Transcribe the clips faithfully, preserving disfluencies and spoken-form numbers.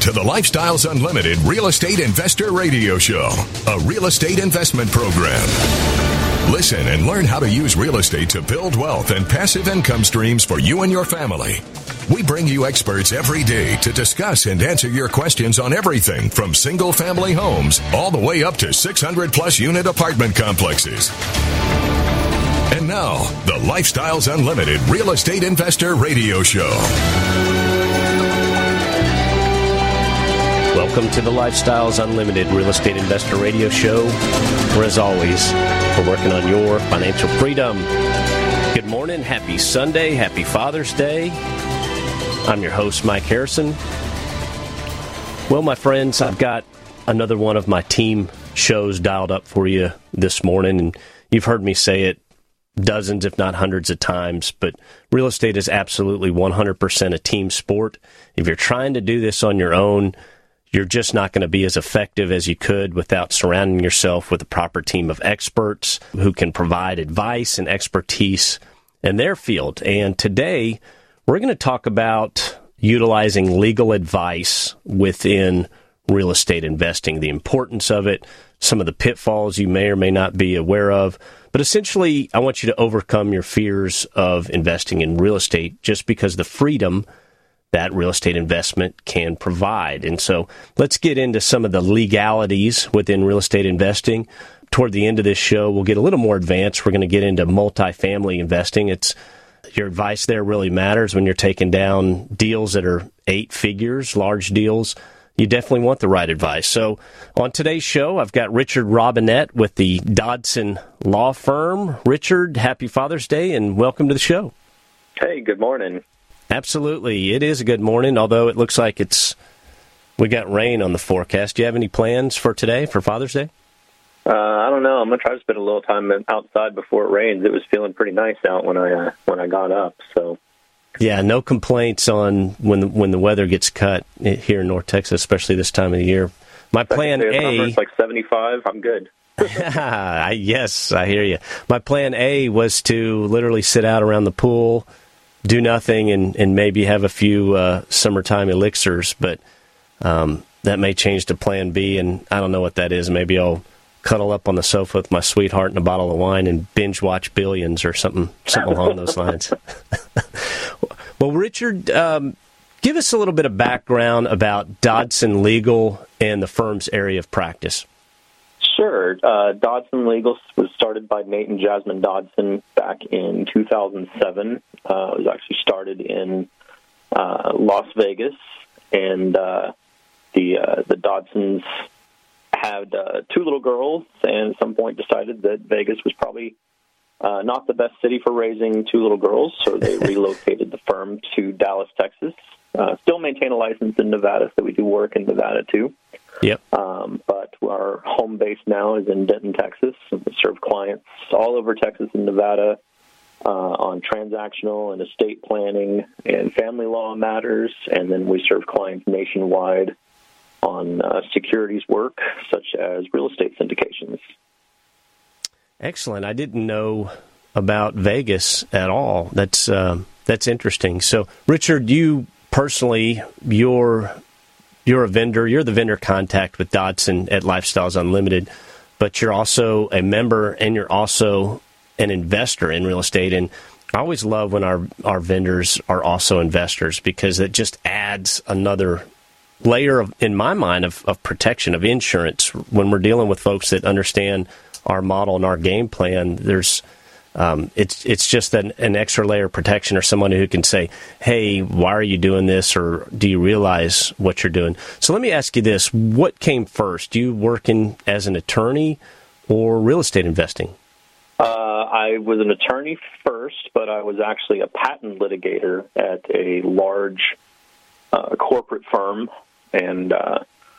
to the Lifestyles Unlimited Real Estate Investor Radio Show, a real estate investment program. Listen and learn how to use real estate to build wealth and passive income streams for you and your family. We bring you experts every day to discuss and answer your questions on everything from single-family homes all the way up to six hundred plus unit apartment complexes. And now, the Lifestyles Unlimited Real Estate Investor Radio Show. Welcome to the Lifestyles Unlimited Real Estate Investor Radio Show, where, as always, we're working on your financial freedom. Good morning, happy Sunday, happy Father's Day. I'm your host, Mike Harrison. Well, my friends, I've got another one of my team shows dialed up for you this morning, and you've heard me say it dozens, if not hundreds of times, but real estate is absolutely one hundred percent a team sport. If you're trying to do this on your own, you're just not going to be as effective as you could without surrounding yourself with a proper team of experts who can provide advice and expertise in their field. And today, we're going to talk about utilizing legal advice within real estate investing, the importance of it, some of the pitfalls you may or may not be aware of. But essentially, I want you to overcome your fears of investing in real estate just because the freedom that real estate investment can provide. And so let's get into some of the legalities within real estate investing. Toward the end of this show, we'll get a little more advanced. We're going to get into multifamily investing. It's your advice there really matters when you're taking down deals that are eight figures, large deals. You definitely want the right advice. So on today's show, I've got Richard Robinette with the Dodson Law Firm. Richard, happy Father's Day and welcome to the show. Hey, good morning. Absolutely. It is a good morning, although it looks like it's we got rain on the forecast. Do you have any plans for today, for Father's Day? Uh, I don't know. I'm going to try to spend a little time outside before it rains. It was feeling pretty nice out when I uh, when I got up. So, yeah, no complaints on when the, when the weather gets cut here in North Texas, especially this time of the year. My plan A, it's like seventy-five. I'm good. Yes, I hear you. My plan A was to literally sit out around the pool, do nothing, and, and maybe have a few uh, summertime elixirs, but um, that may change to plan B, and I don't know what that is. Maybe I'll cuddle up on the sofa with my sweetheart and a bottle of wine and binge watch Billions or something something along those lines. Well, Richard, um, give us a little bit of background about Dodson Legal and the firm's area of practice. Sure. Uh, Dodson Legal was started by Nate and Jasmine Dodson back in two thousand seven. Uh, it was actually started in uh, Las Vegas, and uh, the uh, the Dodsons had uh, two little girls, and at some point decided that Vegas was probably uh, not the best city for raising two little girls, so they relocated the firm to Dallas, Texas. Uh, still maintain a license in Nevada, so we do work in Nevada too. Yep. Um, but our home base now is in Denton, Texas. And we serve clients all over Texas and Nevada uh, on transactional and estate planning and family law matters, and then we serve clients nationwide on uh, securities work, such as real estate syndications. Excellent. I didn't know about Vegas at all. That's uh, that's interesting. So, Richard, you personally, you're you're a vendor. You're the vendor contact with Dodson at Lifestyles Unlimited, but you're also a member and you're also an investor in real estate. And I always love when our, our vendors are also investors because it just adds another layer of, in my mind, of, of protection, of insurance. When we're dealing with folks that understand our model and our game plan, there's um, it's it's just an, an extra layer of protection, or someone who can say, hey, why are you doing this, or do you realize what you're doing? So let me ask you this. What came first, you working as an attorney or real estate investing? Uh, I was an attorney first, but I was actually a patent litigator at a large uh, corporate firm. And uh,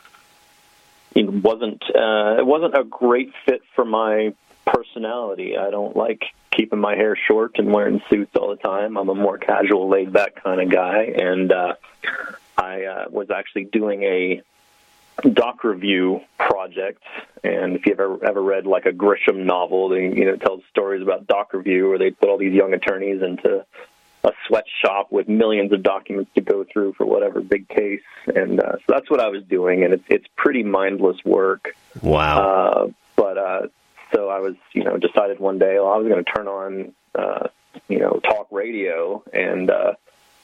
it wasn't uh, it wasn't a great fit for my personality. I don't like keeping my hair short and wearing suits all the time. I'm a more casual, laid-back kind of guy. And uh, I uh, was actually doing a doc review project. And if you've ever ever read like a Grisham novel, they, you know, it tells stories about doc review where they put all these young attorneys into a sweatshop with millions of documents to go through for whatever big case. And uh, so that's what I was doing, and it's it's pretty mindless work. Wow. Uh, but uh, so I was, you know, decided one day, well, I was going to turn on, uh, you know, talk radio, and uh,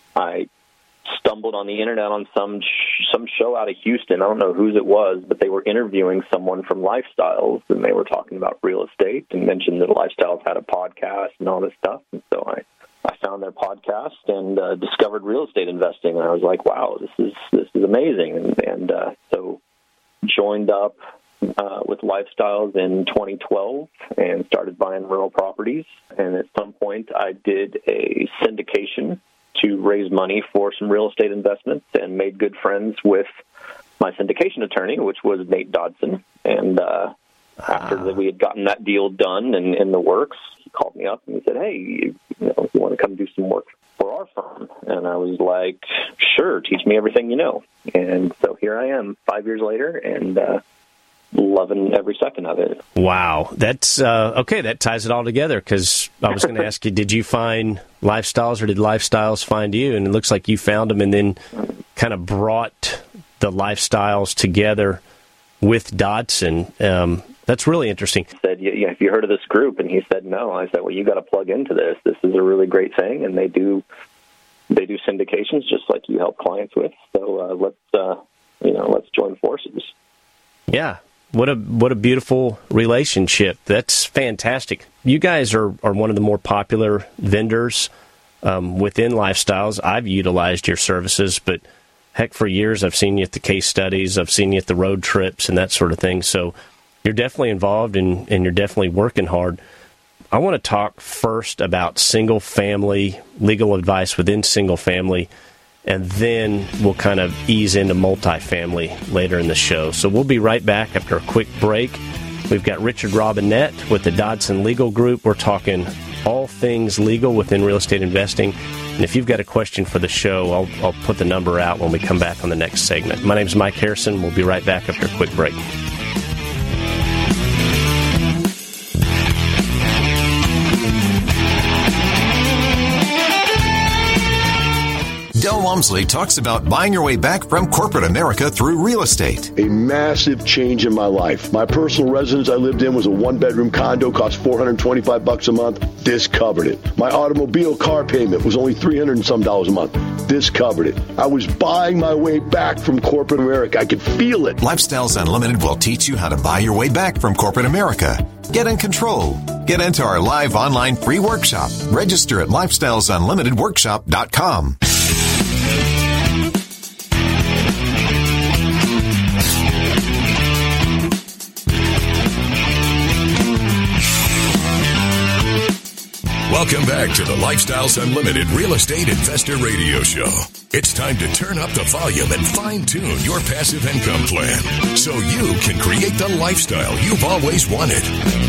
I stumbled on the internet on some sh- some show out of Houston. I don't know whose it was, but they were interviewing someone from Lifestyles, and they were talking about real estate and mentioned that Lifestyles had a podcast and all this stuff. And so I, I found their podcast and uh, discovered real estate investing, and I was like, wow, this is this is amazing. And, and uh, so joined up uh, with Lifestyles in twenty twelve and started buying rental properties. And at some point, I did a syndication to raise money for some real estate investments, and made good friends with my syndication attorney, which was Nate Dodson. And uh, after that we had gotten that deal done and in the works, he called me up and he said, hey, you, you know, you want to come do some work for our firm? And I was like, sure, teach me everything you know. And so here I am five years later, and uh, loving every second of it. Wow. That's uh, okay. That ties it all together, because I was going to ask you, did you find Lifestyles or did Lifestyles find you? And it looks like you found them and then kind of brought the Lifestyles together with Dodson. Um, that's really interesting. He said, yeah, have you heard of this group? And he said, no. I said, well, you got to plug into this. This is a really great thing, and they do they do syndications just like you help clients with. So uh, let's uh, you know let's join forces. Yeah. What a what a beautiful relationship. That's fantastic. You guys are, are one of the more popular vendors um, within Lifestyles. I've utilized your services, but heck, for years I've seen you at the case studies, I've seen you at the road trips and that sort of thing. So you're definitely involved, and, and you're definitely working hard. I want to talk first about single-family legal advice within single-family, and then we'll kind of ease into multifamily later in the show. So we'll be right back after a quick break. We've got Richard Robinette with the Dodson Legal Group. We're talking all things legal within real estate investing. And if you've got a question for the show, I'll, I'll put the number out when we come back on the next segment. My name is Mike Harrison. We'll be right back after a quick break. Del Walmsley talks about buying your way back from corporate America through real estate. A massive change in my life. My personal residence I lived in was a one-bedroom condo, cost four hundred twenty-five bucks a month. This covered it. My automobile car payment was only three hundred and some dollars a month. This covered it. I was buying my way back from corporate America. I could feel it. Lifestyles Unlimited will teach you how to buy your way back from corporate America. Get in control. Get into our live online free workshop. Register at lifestyles unlimited workshop dot com. Welcome back to the Lifestyles Unlimited Real Estate Investor Radio Show. It's time to turn up the volume and fine-tune your passive income plan so you can create the lifestyle you've always wanted.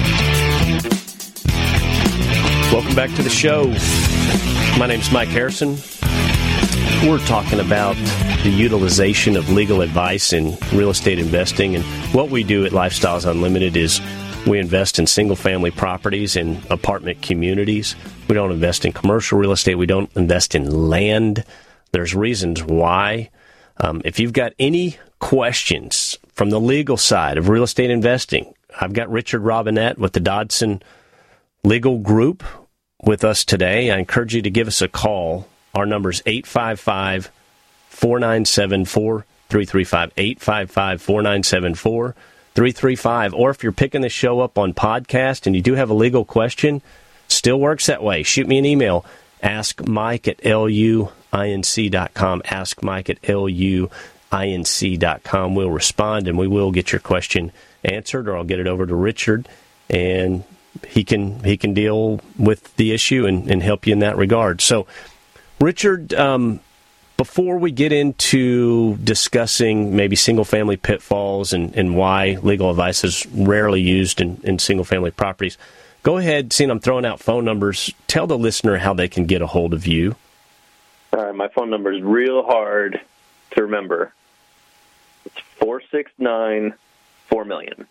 Welcome back to the show. My name's Mike Harrison. We're talking about the utilization of legal advice in real estate investing. And what we do at Lifestyles Unlimited is we invest in single-family properties in apartment communities. We don't invest in commercial real estate. We don't invest in land. There's reasons why. Um, if you've got any questions from the legal side of real estate investing, I've got Richard Robinette with the Dodson Legal Group with us today. I encourage you to give us a call. Our number is eight five five, four nine seven, four three three five, eight five five, four nine seven, four three three five. Or if you're picking the show up on podcast and you do have a legal question, still works that way. Shoot me an email, ask mike at luinc dot com, ask mike at luinc dot com. We'll respond and we will get your question answered, or I'll get it over to Richard, and he can he can deal with the issue and, and help you in that regard. So, Richard, um, before we get into discussing maybe single-family pitfalls and, and why legal advice is rarely used in, in single-family properties, go ahead, seeing I'm throwing out phone numbers, tell the listener how they can get a hold of you. All right, my phone number is real hard to remember. It's four six nine, four million.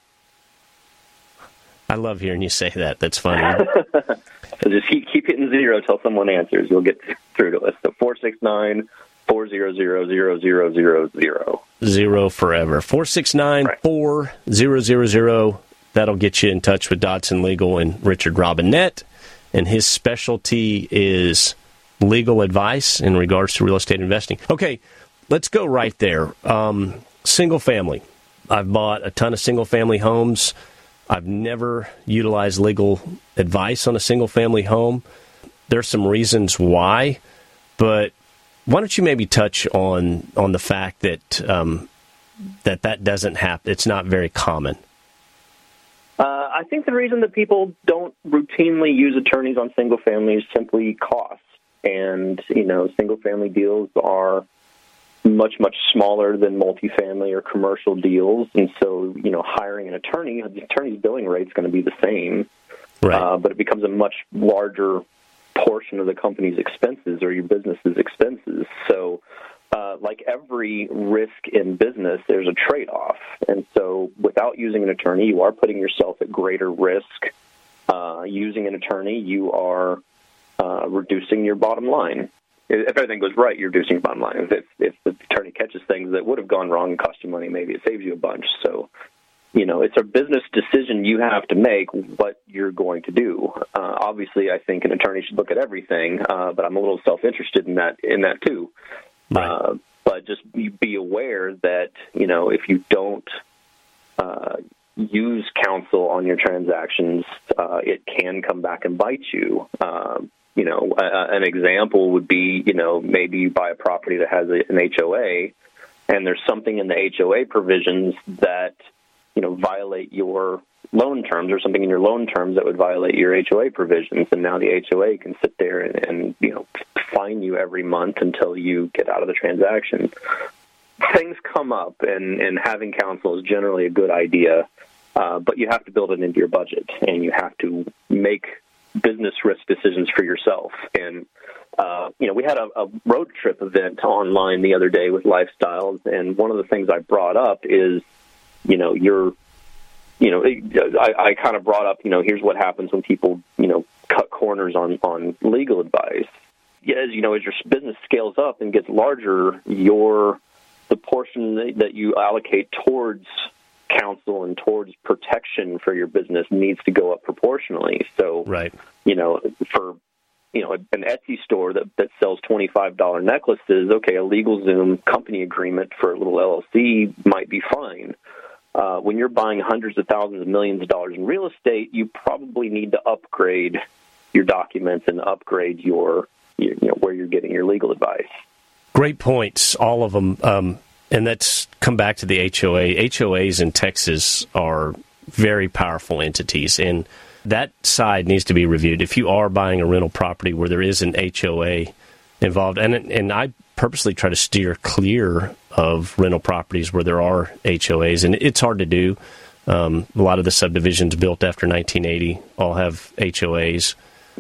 I love hearing you say that. That's funny. So just keep, keep hitting zero until someone answers. You'll get through to us. So four six nine, four zero zero, zero zero zero zero. Zero forever. four six nine, four zero zero zero. That'll get you in touch with Dodson Legal and Richard Robinette. And his specialty is legal advice in regards to real estate investing. Okay, let's go right there. Um, single family. I've bought a ton of single family homes. I've never utilized legal advice on a single family home. There's some reasons why, but why don't you maybe touch on on the fact that um, that that doesn't happen? It's not very common. Uh, I think the reason that people don't routinely use attorneys on single family is simply cost. And, you know, single family deals are much, much smaller than multifamily or commercial deals. And so, you know, hiring an attorney, the attorney's billing rate is going to be the same, right. uh, but it becomes a much larger portion of the company's expenses or your business's expenses. So, Uh, like every risk in business, there's a trade-off. And so without using an attorney, you are putting yourself at greater risk. Uh, using an attorney, you are uh, reducing your bottom line. If everything goes right, you're reducing your bottom line. If, if the attorney catches things that would have gone wrong and cost you money, maybe it saves you a bunch. So, you know, it's a business decision you have to make what you're going to do. Uh, obviously, I think an attorney should look at everything, uh, but I'm a little self-interested in that in that too. Right. Uh, but just be aware that, you know, if you don't uh, use counsel on your transactions, uh, it can come back and bite you. Uh, you know, uh, an example would be, you know, maybe you buy a property that has a, an H O A, and there's something in the H O A provisions that, you know, violate your loan terms, or something in your loan terms that would violate your H O A provisions, and now the H O A can sit there and, and you know, fine you every month until you get out of the transaction. Things come up, and, and having counsel is generally a good idea, uh, but you have to build it into your budget, and you have to make business risk decisions for yourself. And uh, you know, we had a, a road trip event online the other day with Lifestyles, and one of the things I brought up is, you know, you're You know, I, I kind of brought up, you know, here's what happens when people, you know, cut corners on, on legal advice. As you know, as your business scales up and gets larger, your the portion that you allocate towards counsel and towards protection for your business needs to go up proportionally. So, right. you know, for you know an Etsy store that, that sells twenty-five dollars necklaces, okay, a LegalZoom company agreement for a little L L C might be fine. Uh, when you're buying hundreds of thousands of millions of dollars in real estate, you probably need to upgrade your documents and upgrade your, your you know, where you're getting your legal advice. Great points, all of them. Um, and let's come back to the H O A. H O As in Texas are very powerful entities, and that side needs to be reviewed. If you are buying a rental property where there is an H O A involved, and and I purposely try to steer clear of rental properties where there are H O As, and it's hard to do. Um, a lot of the subdivisions built after nineteen eighty all have H O As,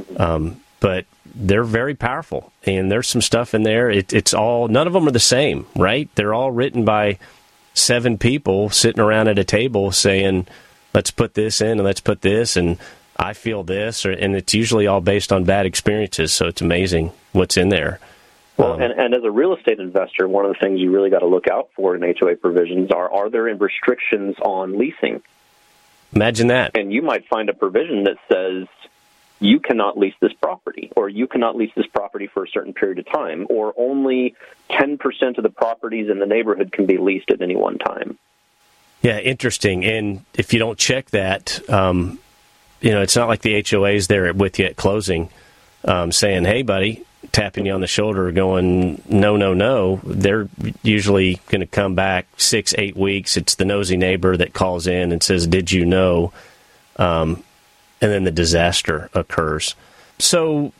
um, but they're very powerful, and there's some stuff in there. It, it's all, none of them are the same, right? They're all written by seven people sitting around at a table saying, let's put this in and let's put this, and I feel this, or, and it's usually all based on bad experiences, so it's amazing what's in there. Well, and, and as a real estate investor, one of the things you really got to look out for in H O A provisions are, are there restrictions on leasing? Imagine that. And you might find a provision that says you cannot lease this property, or you cannot lease this property for a certain period of time, or only ten percent of the properties in the neighborhood can be leased at any one time. Yeah, interesting. And if you don't check that, um, you know, it's not like the H O A's there with you at closing um, saying, hey, buddy, tapping you on the shoulder going, no, no, no. They're usually going to come back six, eight weeks. It's the nosy neighbor that calls in and says, did you know? Um, and then the disaster occurs. So,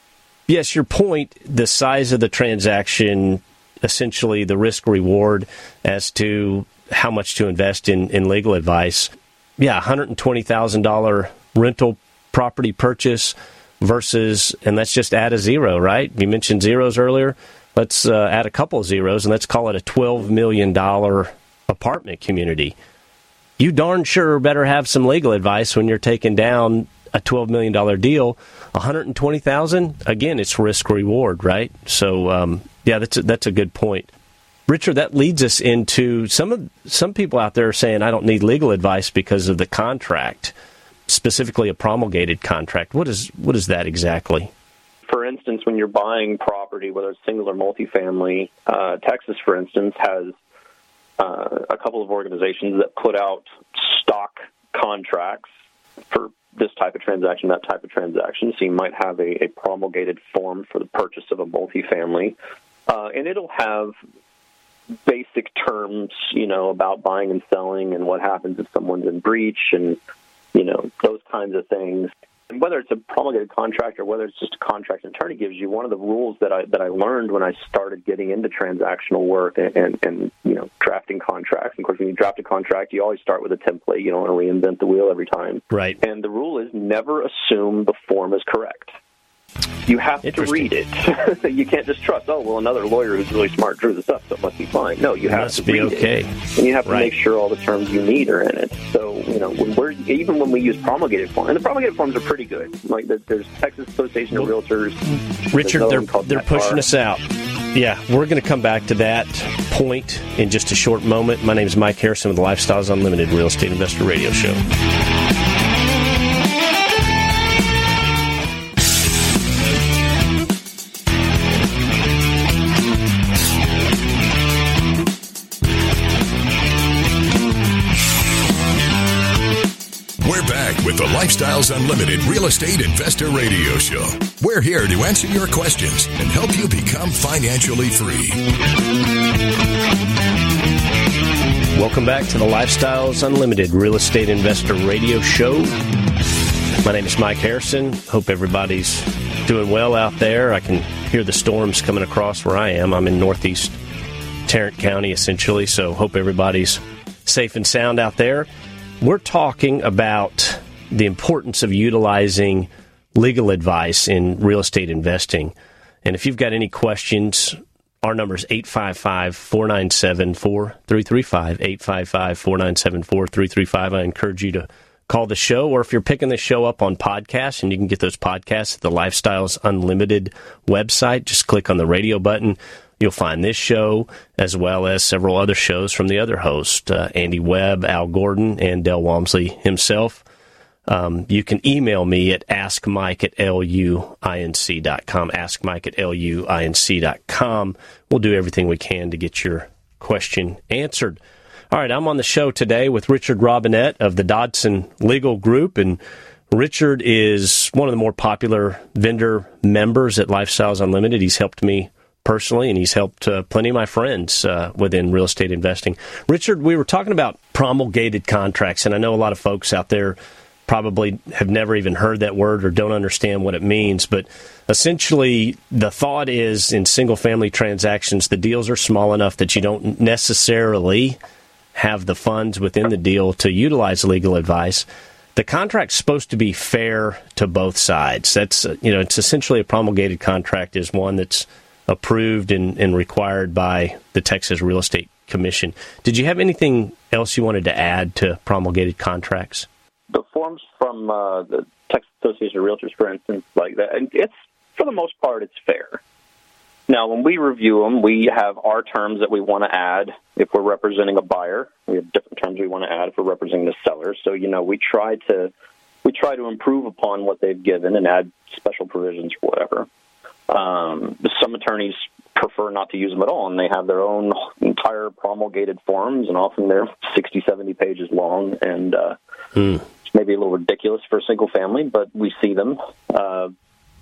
yes, your point, the size of the transaction, essentially the risk-reward as to how much to invest in, in legal advice. Yeah, one hundred twenty thousand dollars rental property purchase versus, and let's just add a zero, right? You mentioned zeros earlier. Let's uh, add a couple of zeros, and let's call it a twelve million dollars apartment community. You darn sure better have some legal advice when you're taking down a twelve million dollars deal, one hundred twenty thousand dollars, again, it's risk reward, right? So, um, yeah, that's a, that's a good point. Richard, that leads us into some of some people out there are saying, I don't need legal advice because of the contract, specifically a promulgated contract. What is what is that exactly? For instance, when you're buying property, whether it's single or multifamily, uh, Texas, for instance, has uh, a couple of organizations that put out stock contracts for this type of transaction, that type of transaction. So you might have a, a promulgated form for the purchase of a multifamily, uh, and it'll have basic terms, you know, about buying and selling and what happens if someone's in breach and, you know, those kinds of things. And whether it's a promulgated contract or whether it's just a contract an attorney gives you, one of the rules that I that I learned when I started getting into transactional work and, and, and you know, drafting contracts. And of course, when you draft a contract, you always start with a template. You don't want to reinvent the wheel every time. Right. And the rule is never assume the form is correct. You have to read it. You can't just trust, oh, well, another lawyer who's really smart drew this up, so it must be fine. No, you it have must to be read okay. it. And you have to right. make sure all the terms you need are in it. So, you know, when we're, even when we use promulgated forms, and the promulgated forms are pretty good. Like, there's Texas Association of Realtors. Richard, they're, they're pushing us out. Yeah, we're going to come back to that point in just a short moment. My name is Mike Harrison with the Lifestyles Unlimited Real Estate Investor Radio Show. With the Lifestyles Unlimited Real Estate Investor Radio Show. We're here to answer your questions and help you become financially free. Welcome back to the Lifestyles Unlimited Real Estate Investor Radio Show. My name is Mike Harrison. Hope everybody's doing well out there. I can hear the storms coming across where I am. I'm in northeast Tarrant County, essentially, so hope everybody's safe and sound out there. We're talking about the importance of utilizing legal advice in real estate investing. And if you've got any questions, our number is eight five five, four nine seven, four three three five, eight five five, four nine seven, four three three five. I encourage you to call the show, or if you're picking the show up on podcasts, and you can get those podcasts at the Lifestyles Unlimited website, just click on the radio button. You'll find this show as well as several other shows from the other hosts, uh, Andy Webb, Al Gordon, and Del Walmsley himself. Um, you can email me at askmike at luinc dot com, askmike at luinc dot com. We'll do everything we can to get your question answered. All right, I'm on the show today with Richard Robinette of the Dodson Legal Group, and Richard is one of the more popular vendor members at Lifestyles Unlimited. He's helped me personally, and he's helped uh, plenty of my friends uh, within real estate investing. Richard, we were talking about promulgated contracts, and I know a lot of folks out there probably have never even heard that word or don't understand what it means, but essentially the thought is in single-family transactions, the deals are small enough that you don't necessarily have the funds within the deal to utilize legal advice. The contract's supposed to be fair to both sides. That's, you know, it's essentially a promulgated contract is one that's approved and, and required by the Texas Real Estate Commission. Did you have anything else you wanted to add to promulgated contracts? The forms from uh, the Texas Association of Realtors, for instance, like that, and it's, for the most part, it's fair. Now, when we review them, we have our terms that we want to add. If we're representing a buyer, we have different terms we want to add if we're representing the seller. So, you know, we try to we try to improve upon what they've given and add special provisions for whatever. Um, some attorneys prefer not to use them at all, and they have their own entire promulgated forms, and often they're sixty, seventy pages long, and uh, mm. it's maybe a little ridiculous for a single family, but we see them. Uh,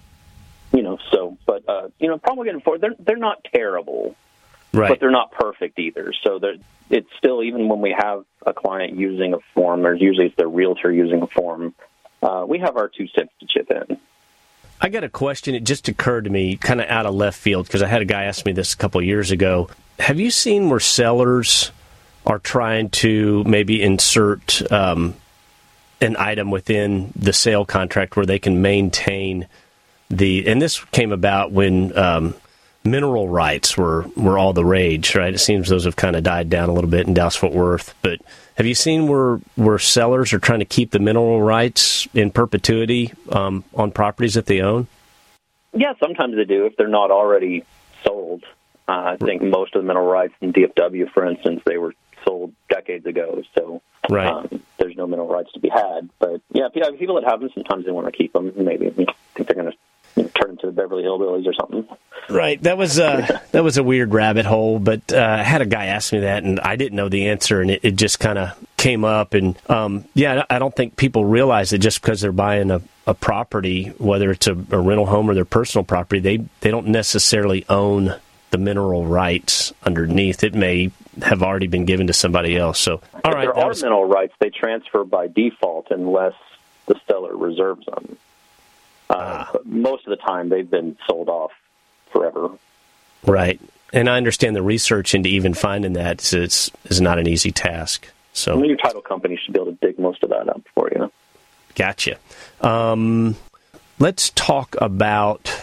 you know, so, but, uh, you know, promulgated forms, they're, they're not terrible, right, but they're not perfect either. So it's still, even when we have a client using a form, or usually it's their realtor using a form, uh, we have our two cents to chip in. I got a question. It just occurred to me kind of out of left field because I had a guy ask me this a couple of years ago. Have you seen where sellers are trying to maybe insert um, an item within the sale contract where they can maintain the, and this came about when um, mineral rights were, were all the rage, right? It seems those have kind of died down a little bit in Dallas-Fort Worth. But have you seen where where sellers are trying to keep the mineral rights in perpetuity um, on properties that they own? Yeah, sometimes they do if they're not already sold. Uh, I think most of the mineral rights in D F W, for instance, they were sold decades ago. So right. um, there's no mineral rights to be had. But yeah, people that have them, sometimes they want to keep them. Maybe you know, think they're going to you know, turn into the Beverly Hillbillies or something. Right. That was uh, that was a weird rabbit hole. But uh, I had a guy ask me that, and I didn't know the answer, and it, it just kind of came up. And um, yeah, I don't think people realize that just because they're buying a, a property, whether it's a, a rental home or their personal property, they they don't necessarily own the mineral rights underneath. It may have already been given to somebody else. So, all if right, there are was... mineral rights, they transfer by default unless the seller reserves them. Uh, ah. But most of the time, they've been sold off forever. Right, and I understand the research into even finding that is, is, is not an easy task. So, I mean, your title company should be able to dig most of that up for you. Gotcha. Um, let's talk about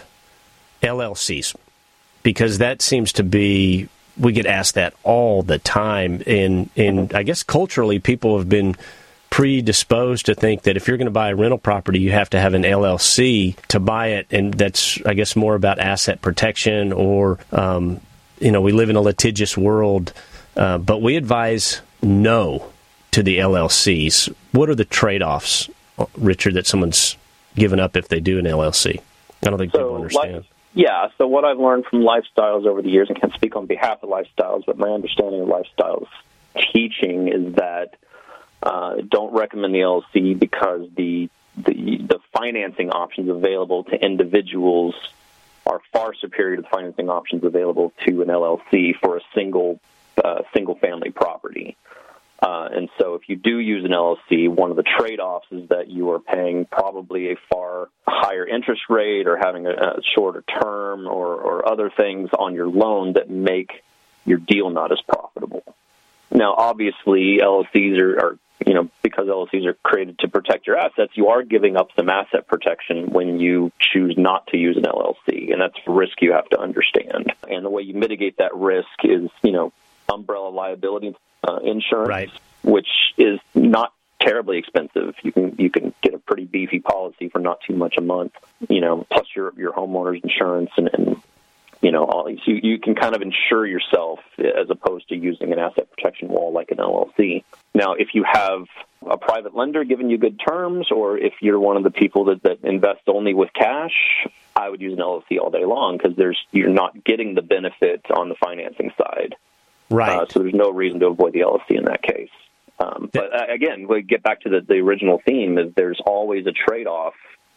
L L Cs. Because that seems to be, we get asked that all the time. And, and I guess culturally, people have been predisposed to think that if you're going to buy a rental property, you have to have an L L C to buy it. And that's, I guess, more about asset protection or, um, you know, we live in a litigious world. Uh, but we advise no to the L L Cs. What are the trade-offs, Richard, that someone's given up if they do an L L C? I don't think so, people understand. Like- Yeah, so what I've learned from Lifestyles over the years, and can't speak on behalf of Lifestyles, but my understanding of Lifestyles teaching is that uh, don't recommend the L L C because the, the the financing options available to individuals are far superior to the financing options available to an L L C for a single uh, single family property. Uh, and so if you do use an L L C, one of the trade-offs is that you are paying probably a far higher interest rate or having a, a shorter term or, or other things on your loan that make your deal not as profitable. Now, obviously, L L Cs are, are you know, because L L Cs are created to protect your assets, you are giving up some asset protection when you choose not to use an L L C, and that's a risk you have to understand. And the way you mitigate that risk is, you know, umbrella liability uh, insurance, right. which is not terribly expensive. You can you can get a pretty beefy policy for not too much a month, you know, plus your your homeowner's insurance and, and you know, all these. You, you can kind of insure yourself as opposed to using an asset protection wall like an L L C. Now, if you have a private lender giving you good terms, or if you're one of the people that, that invest only with cash, I would use an L L C all day long because there's you're not getting the benefit on the financing side. Right. Uh, so there's no reason to avoid the L L C in that case. Um, but uh, again, we get back to the, the original theme is there's always a trade-off,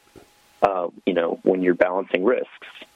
uh, you know, when you're balancing risks.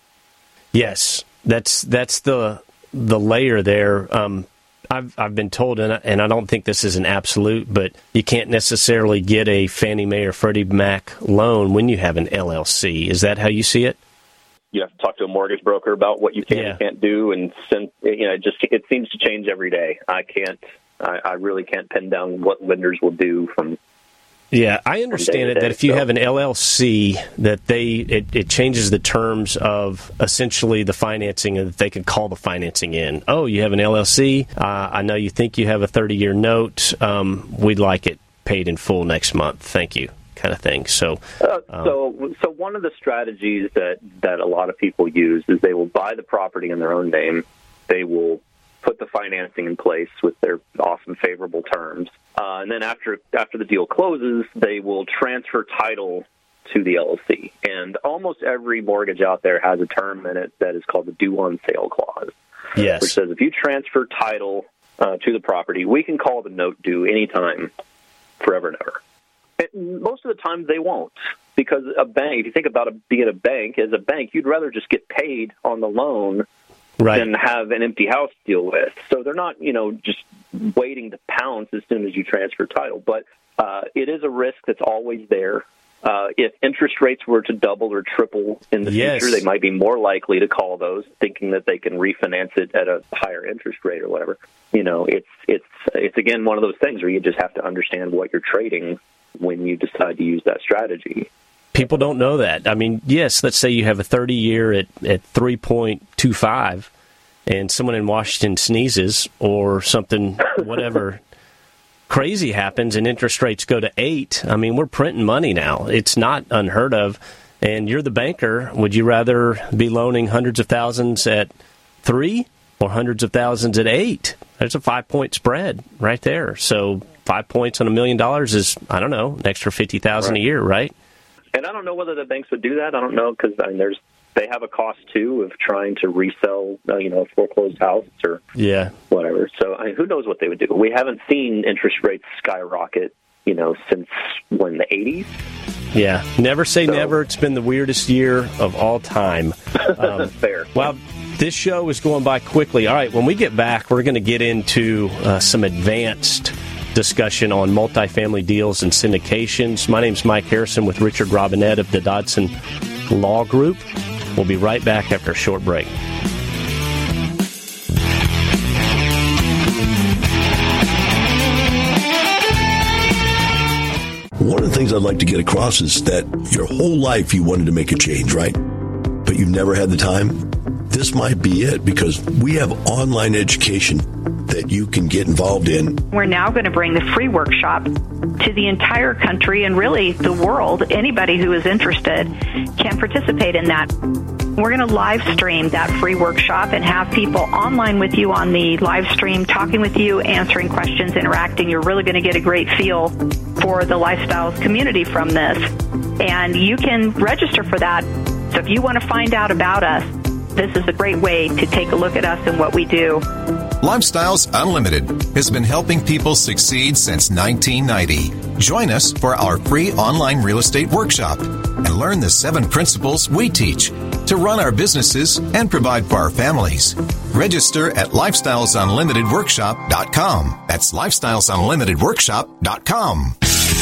Yes, that's that's the the layer there. Um, I've I've been told, and I, and I don't think this is an absolute, but you can't necessarily get a Fannie Mae or Freddie Mac loan when you have an L L C. Is that how you see it? You have to talk to a mortgage broker about what you can yeah. and can't do, and send, you know, it just it seems to change every day. I can't, I, I really can't pin down what lenders will do from. Yeah, I understand it that if you so. have an L L C, that they it, it changes the terms of essentially the financing, and that they can call the financing in. Oh, you have an L L C. Uh, I know you think you have a thirty-year note. Um, we'd like it paid in full next month. Thank you. Kind of thing. So, uh, um, so, so one of the strategies that, that a lot of people use is they will buy the property in their own name. They will put the financing in place with their awesome favorable terms, uh, and then after after the deal closes, they will transfer title to the L L C. And almost every mortgage out there has a term in it that is called the due on sale clause. Yes, which says if you transfer title uh, to the property, we can call the note due anytime, forever and ever. Most of the time they won't, because a bank, if you think about it, being a bank, as a bank, you'd rather just get paid on the loan right. than have an empty house to deal with. So they're not, you know, just waiting to pounce as soon as you transfer title. But uh, it is a risk that's always there. Uh, if interest rates were to double or triple in the yes. future, they might be more likely to call those, thinking that they can refinance it at a higher interest rate or whatever. You know, it's it's it's again one of those things where you just have to understand what you're trading when you decide to use that strategy. People don't know that. I mean, yes, let's say you have a thirty-year at, at three point two five, and someone in Washington sneezes or something, whatever, crazy happens, and interest rates go to eight. I mean, we're printing money now. It's not unheard of. And you're the banker. Would you rather be loaning hundreds of thousands at three or hundreds of thousands at eight? There's a five-point spread right there. So five points on a million dollars is, I don't know, an extra fifty thousand dollars right. a year, right? And I don't know whether the banks would do that. I don't know because I mean, there's they have a cost too of trying to resell, uh, you know, a foreclosed house or yeah, whatever. So I mean, who knows what they would do? We haven't seen interest rates skyrocket, you know, since when the eighties. Yeah, never say so. never. It's been the weirdest year of all time. Um, Fair. Well, this show is going by quickly. All right, when we get back, we're going to get into uh, some advanced discussion on multifamily deals and syndications. My name's Mike Harrison with Richard Robinette of the Dodson Law Group. We'll be right back after a short break. One of the things I'd like to get across is that your whole life you wanted to make a change, right? But you've never had the time. This might be it because we have online education that you can get involved in. We're now going to bring the free workshop to the entire country and really the world. Anybody who is interested can participate in that. We're going to live stream that free workshop and have people online with you on the live stream, talking with you, answering questions, interacting. You're really going to get a great feel for the Lifestyles community from this. And you can register for that. So if you want to find out about us, this is a great way to take a look at us and what we do. Lifestyles Unlimited has been helping people succeed since nineteen ninety. Join us for our free online real estate workshop and learn the seven principles we teach to run our businesses and provide for our families. Register at lifestyles unlimited workshop dot com. That's lifestyles unlimited workshop dot com.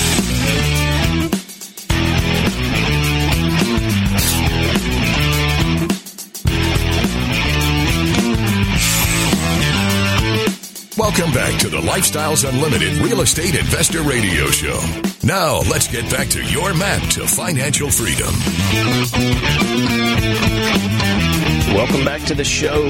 Welcome back to the Lifestyles Unlimited Real Estate Investor Radio Show. Now, let's get back to your map to financial freedom. Welcome back to the show.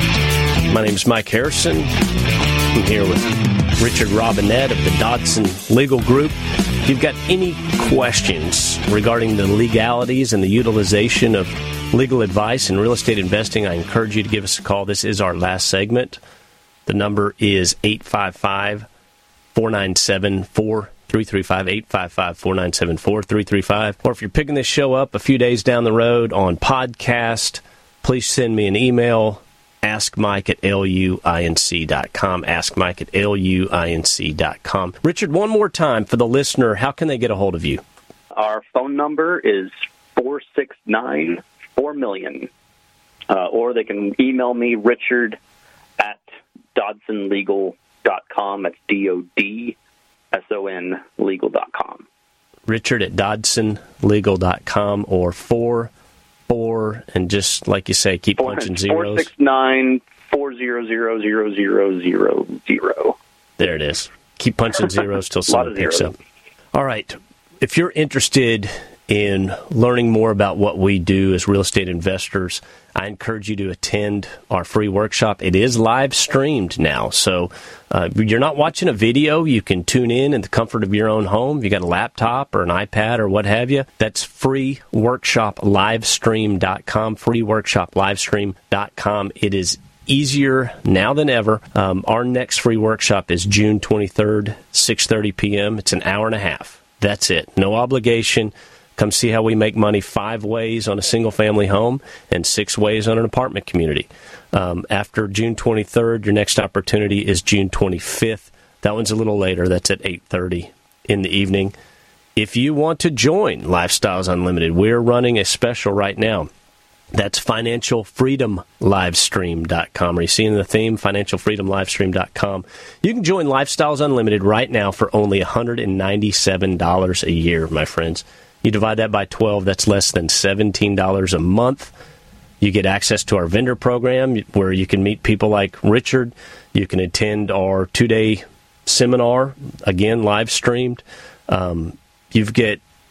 My name is Mike Harrison. I'm here with Richard Robinette of the Dodson Legal Group. If you've got any questions regarding the legalities and the utilization of legal advice in real estate investing, I encourage you to give us a call. This is our last segment. The number is eight five five, four nine seven, four three three five, eight five five, four nine seven, four three three five. Or if you're picking this show up a few days down the road on podcast, please send me an email, ask mike at luinc dot com, ask mike at luinc dot com. Richard, one more time for the listener, how can they get a hold of you? Our phone number is four six nine, four million. Uh, or they can email me, Richard at dodson legal dot com. That's D O D S O N legal dot com. Richard at dodson legal dot com or four, four, and just like you say, keep four, punching zeros. four six nine, four zero zero, zero zero zero zero. There it is. Keep punching zeros till someone picks up. All right. If you're interested in learning more about what we do as real estate investors, I encourage you to attend our free workshop. It is live streamed now, so uh, you're not watching a video. You can tune in in the comfort of your own home. If you got a laptop or an iPad or what have you, that's free workshop livestream dot com, free workshop livestream dot com. It is easier now than ever. Um, our next free workshop is June twenty-third, six thirty p.m. It's an hour and a half. That's it. No obligation. Come see how we make money five ways on a single-family home and six ways on an apartment community. Um, after June twenty-third, your next opportunity is June twenty-fifth. That one's a little later. That's at eight thirty in the evening. If you want to join Lifestyles Unlimited, we're running a special right now. That's financial freedom livestream dot com. Are you seeing the theme? financial freedom livestream dot com. You can join Lifestyles Unlimited right now for only one hundred ninety-seven dollars a year, my friends. You divide that by twelve, that's less than seventeen dollars a month. You get access to our vendor program where you can meet people like Richard. You can attend our two-day seminar, again, live streamed. Um, you get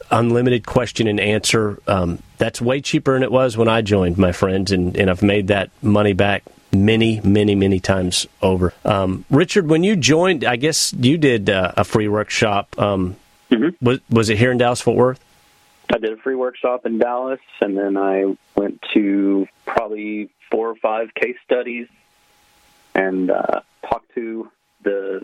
unlimited question and answer. Um, that's way cheaper than it was when I joined, my friends, and, and I've made that money back many, many, many times over. Um, Richard, when you joined, I guess you did uh, a free workshop. Um, mm-hmm. was, was it here in Dallas-Fort Worth? I did a free workshop in Dallas, and then I went to probably four or five case studies and uh, talked to the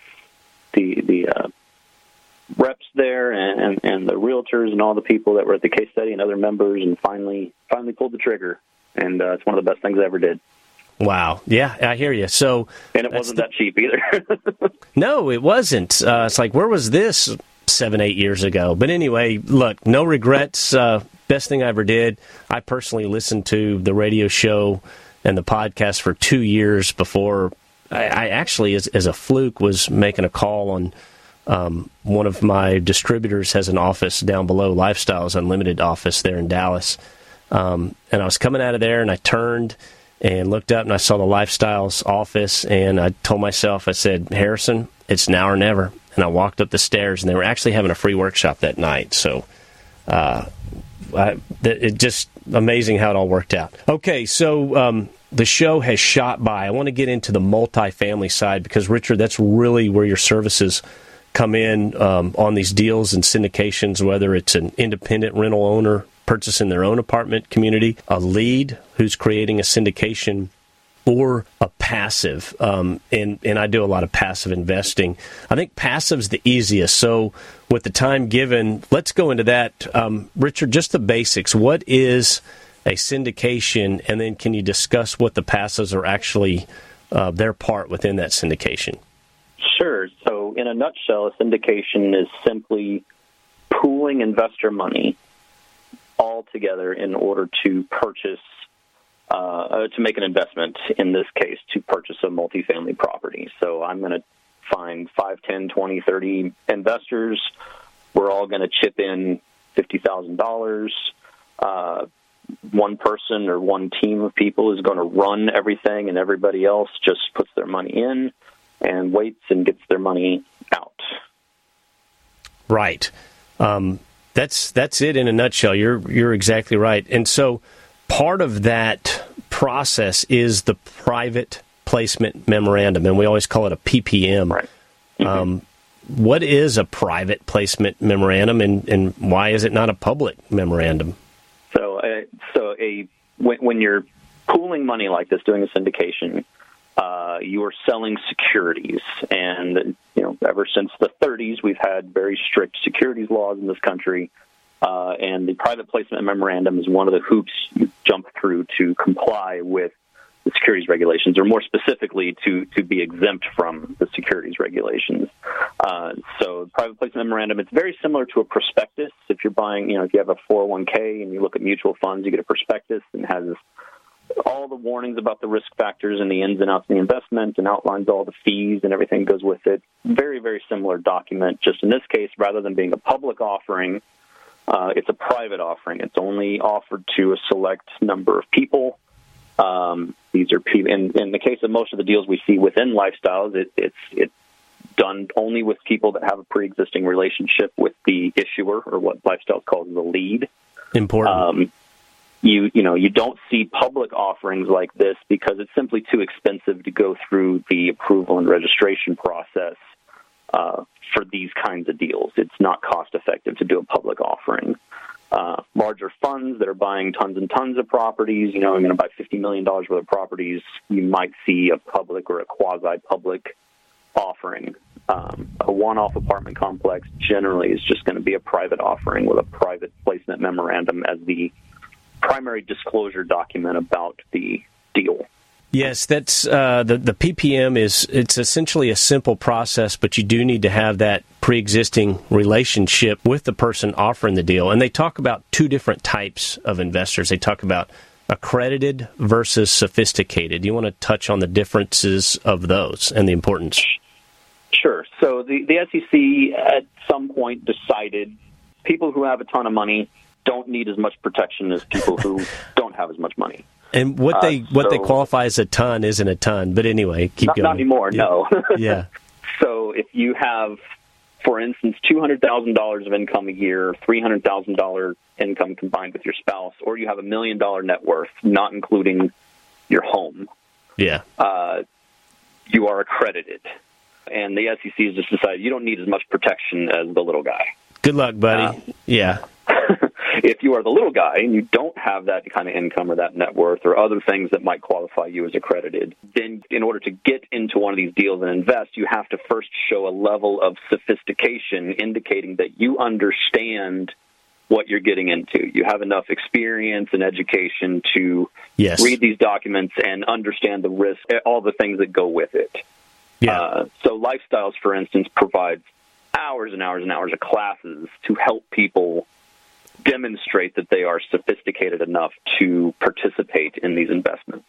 the the uh, reps there and, and the realtors and all the people that were at the case study and other members, and finally finally pulled the trigger. And uh, it's one of the best things I ever did. Wow. Yeah, I hear you. So, and it wasn't the... that cheap either. No, it wasn't. Uh, it's like, where was this seven, eight years ago? But anyway, look, no regrets. Uh, best thing I ever did. I personally listened to the radio show and the podcast for two years before I, I actually, as, as a fluke, was making a call on um, one of my distributors has an office down below, Lifestyles Unlimited office there in Dallas. Um, and I was coming out of there, and I turned and looked up, and I saw the Lifestyles office, and I told myself, I said, Harrison, it's now or never. And I walked up the stairs, and they were actually having a free workshop that night. So uh, I, it just amazing how it all worked out. Okay, so um, the show has shot by. I want to get into the multifamily side because, Richard, that's really where your services come in um, on these deals and syndications, whether it's an independent rental owner purchasing their own apartment community, a lead who's creating a syndication, or a passive. Um, and, and I do a lot of passive investing. I think passive's the easiest. So with the time given, let's go into that. Um, Richard, just the basics. What is a syndication? And then can you discuss what the passives are actually, uh, their part within that syndication? Sure. So in a nutshell, a syndication is simply pooling investor all together in order to purchase, uh, to make an investment, in this case, to purchase a multifamily property. So I'm going to find five, ten, twenty, thirty investors. We're all going to chip in fifty thousand dollars. Uh, one person or one team of people is going to run everything, and everybody else just puts their money in and waits and gets their money out. Right. Um, that's that's it in a nutshell. You're you're exactly right. And so part of that process is the private placement memorandum, and we always call it a P P M. Right. Mm-hmm. Um, what is a private placement memorandum, and, and why is it not a public memorandum? So, uh, so a when, when you're pooling money like this, doing a syndication, uh, you are selling securities, and you know, ever since the thirties, we've had very strict securities laws in this country, uh, and the private placement memorandum is one of the hoops you jump through to comply with the securities regulations, or more specifically, to to be exempt from the securities regulations. Uh, so, private placement memorandum, it's very similar to a prospectus. If you're buying, you know, if you have a four oh one k and you look at mutual funds, you get a prospectus and it has all the warnings about the risk factors and the ins and outs of the investment, and outlines all the fees and everything goes with it. Very, very similar document. Just in this case, rather than being a public offering, uh, it's a private offering. It's only offered to a select number of people. Um, these are people. In, in the case of most of the deals we see within Lifestyles, it, it's it's done only with people that have a pre-existing relationship with the issuer, or what Lifestyles calls the lead. Important. Um, You you know you don't see public offerings like this because it's simply too expensive to go through the approval and registration process uh, for these kinds of deals. It's not cost effective to do a public offering. Uh, larger funds that are buying tons and tons of properties, you know, I'm going to buy fifty million dollars worth of properties, you might see a public or a quasi-public offering. Um, a one-off apartment complex generally is just going to be a private offering with a private placement memorandum as the primary disclosure document about the deal. Yes, that's uh, the the P P M is it's essentially a simple process, but you do need to have that pre-existing relationship with the person offering the deal. And they talk about two different types of investors. They talk about accredited versus sophisticated. Do you want to touch on the differences of those and the importance? Sure. So the, the S E C at some point decided people who have a ton of money don't need as much protection as people who don't have as much money. And what they uh, so, what they qualify as a ton isn't a ton. But anyway, keep not, going. Not anymore, yeah. no. Yeah. So if you have for instance, two hundred thousand dollars of income a year, three hundred thousand dollars income combined with your spouse, or you have a million dollar net worth, not including your home, yeah, uh, you are accredited. And the S E C has just decided you don't need as much protection as the little guy. Good luck, buddy. Uh, yeah. If you are the little guy and you don't have that kind of income or that net worth or other things that might qualify you as accredited, then in order to get into one of these deals and invest, you have to first show a level of sophistication indicating that you understand what you're getting into. You have enough experience and education to yes. read these documents and understand the risk, all the things that go with it. Yeah. Uh, so Lifestyles, for instance, provides hours and hours and hours of classes to help people demonstrate that they are sophisticated enough to participate in these investments.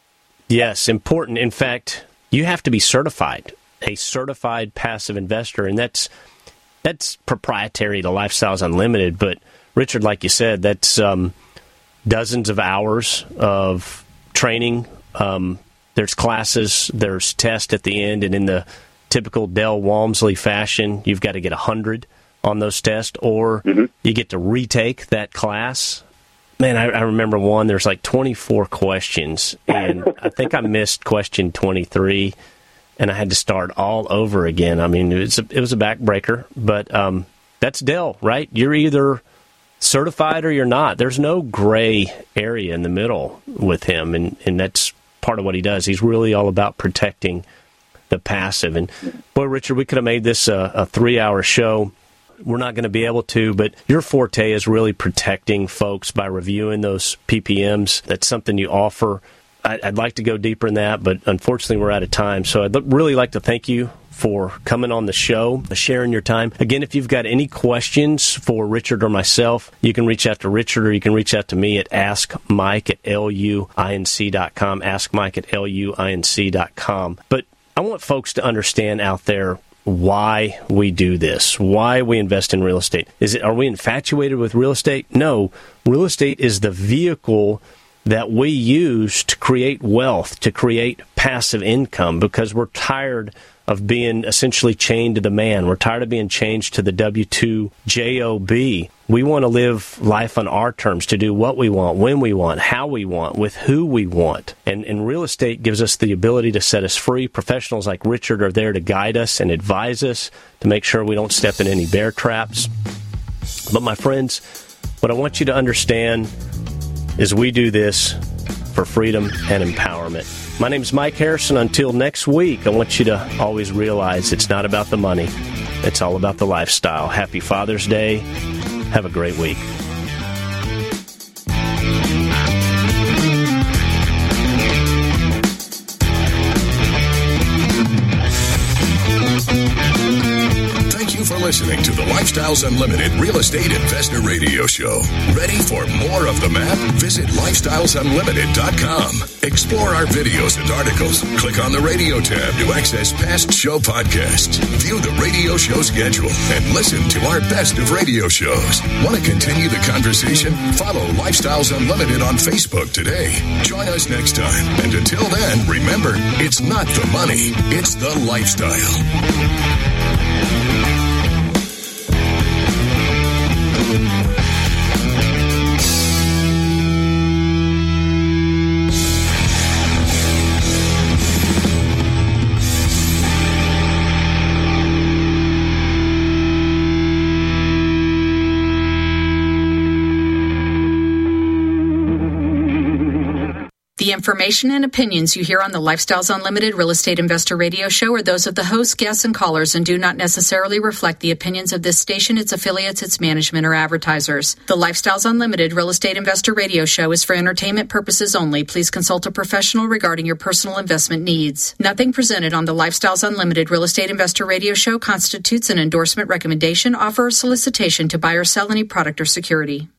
Yes, important. In fact, you have to be certified, a certified passive investor, and that's that's proprietary to Lifestyles Unlimited. But, Richard, like you said, that's um, dozens of hours of training. Um, there's classes, there's tests at the end, and in the typical Dell Walmsley fashion, you've got to get one hundred on those tests, or mm-hmm. you get to retake that class. Man, I, I remember one, there's like twenty-four questions, and I think I missed question twenty-three, and I had to start all over again. I mean, it was a, it was a backbreaker, but um, that's Dell, right? You're either certified or you're not. There's no gray area in the middle with him, and, and that's part of what he does. He's really all about protecting the passive. And, boy, Richard, we could have made this a, a three-hour show. We're not going to be able to, but your forte is really protecting folks by reviewing those P P Ms. That's something you offer. I'd like to go deeper in that, but unfortunately we're out of time. So I'd really like to thank you for coming on the show, sharing your time. Again, if you've got any questions for Richard or myself, you can reach out to Richard or you can reach out to me at ask mike at luinc dot com, ask mike at luinc dot com. But I want folks to understand out there why we do this, why we invest in real estate. Is it, are we infatuated with real estate? No. Real estate is the vehicle that we use to create wealth, to create passive income, because we're tired of being essentially chained to the man. We're tired of being chained to the W two job. We want to live life on our terms, to do what we want, when we want, how we want, with who we want. And, and real estate gives us the ability to set us free. Professionals like Richard are there to guide us and advise us to make sure we don't step in any bear traps. But my friends, what I want you to understand is we do this for freedom and empowerment. My name is Mike Harrison. Until next week, I want you to always realize it's not about the money. It's all about the lifestyle. Happy Father's Day. Have a great week. Thank you for listening to the Lifestyles Unlimited Real Estate Investor Radio Show. Ready for more of the map? Visit lifestyles unlimited dot com. Explore our videos and articles. Click on the radio tab to access past show podcasts. View the radio show schedule and listen to our best of radio shows. Want to continue the conversation? Follow Lifestyles Unlimited on Facebook today. Join us next time. And until then, remember, it's not the money, it's the lifestyle. The information and opinions you hear on the Lifestyles Unlimited Real Estate Investor Radio Show are those of the hosts, guests, and callers and do not necessarily reflect the opinions of this station, its affiliates, its management, or advertisers. The Lifestyles Unlimited Real Estate Investor Radio Show is for entertainment purposes only. Please consult a professional regarding your personal investment needs. Nothing presented on the Lifestyles Unlimited Real Estate Investor Radio Show constitutes an endorsement, recommendation, offer, or solicitation to buy or sell any product or security.